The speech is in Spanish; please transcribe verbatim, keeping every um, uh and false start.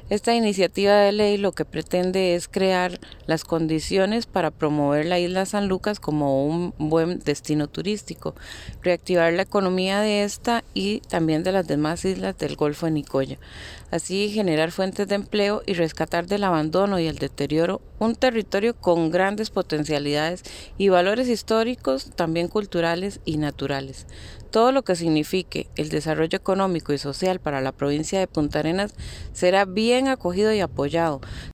Esta iniciativa de ley lo que pretende es crear las condiciones para promover la isla San Lucas como un buen destino turístico, reactivar la economía de esta y también de las demás islas del Golfo de Nicoya, así generar fuentes de empleo y rescatar del abandono y el deterioro un territorio con grandes potencialidades y valores históricos, también culturales y naturales. Todo lo que signifique el desarrollo económico y social para la provincia de Punta Arenas será bien acogido y apoyado.